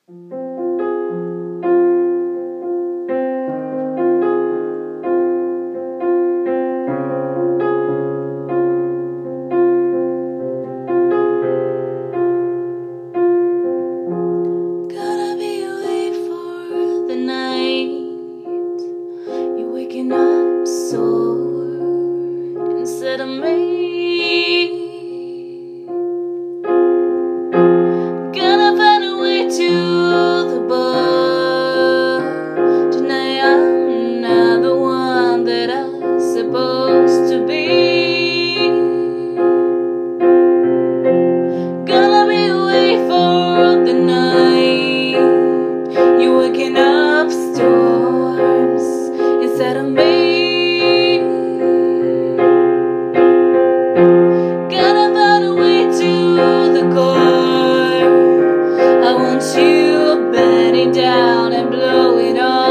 Gotta be away for the night. You're waking up sore instead of me. Gotta find a way to the bar. Tonight I'm not the one that I'm supposed to be. Gonna be away for the night. You're waking up storms instead of me. Gotta find a way to the core. I want you bending down and blowing up.